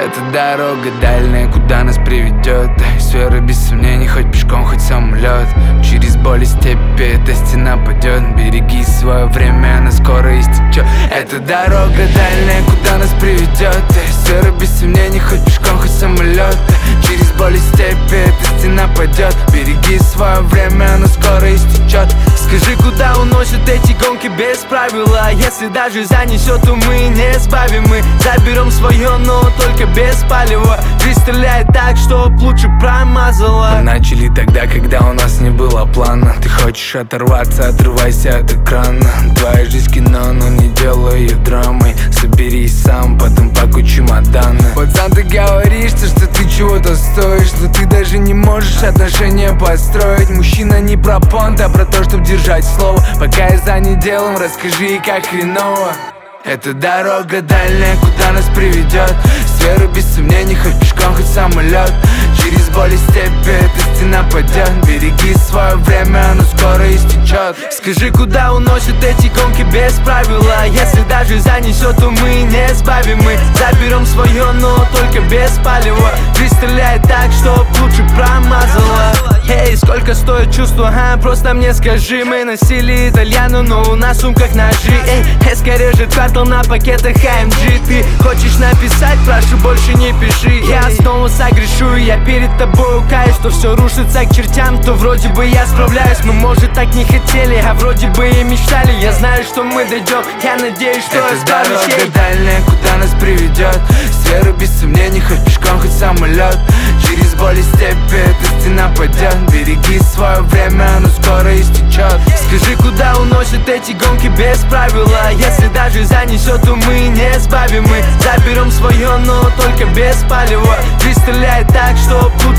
Эта дорога дальняя, куда нас приведет. С верой без сомнений, хоть пешком, хоть самолет. Через боль и степи эта стена падет. Береги свое время, она скоро истечет. Эта дорога дальняя, куда нас приведет. С верой без сомнений, хоть пешком, хоть самолет. Через боль и степи эта стена падет. Береги свое время, она скоро истечет. Скажи, куда уносят эти гонки без правила? Если даже занесет, то мы не сбавим. Мы заберем свое, но только без палева. Жизнь стреляет так, чтоб лучше промазала. Мы начали тогда, когда у нас не было плана. Ты хочешь оторваться, отрывайся от экрана. Твоя жизнь кино, но не делай ее драмой. Соберись сам, потом пакуй чемоданы. Пацан, ты говоришь, что ты чего-то стоишь, но ты даже не можешь отношения построить. Мужчина не про понт, а про то, чтоб держать слово. Пока я занят делом, расскажи, как хреново. Эта дорога дальняя, куда нас приведет. С верой без сомнений, хоть пешком, хоть самолет. Через боль и степи эта стена падет. Береги свое время, оно скоро истечет. Скажи, куда уносят эти гонки без правила? Если даже занесет, то мы не сбавим. Мы заберем свое, но только без палева. Жизнь стреляет так, чтоб лучше промазала. Эй, сколько стоит чувство, просто мне скажи. Мы носили итальяну, но у нас в сумках ножи. Эй, эска режет квартал на пакетах AMG. Ты хочешь написать, прошу, больше не пиши. Я снова согрешу, я перед тобой каюсь. То все рушится к чертям, то вроде бы я справляюсь. Мы, может, так не хотели, а вроде бы и мечтали. Я знаю, что мы дойдем, я надеюсь, что это дорога дальняя, куда нас приведет. С верой без сомнений, хоть пешком, хоть самолет. Через боль и степи эта стена падет. Береги свое время, оно скоро истечет. Скажи, куда уносят эти гонки без правила? Если даже занесет, то мы не сбавим. Мы заберем свое, но только без палева. Жизнь стреляет так, чтоб лучше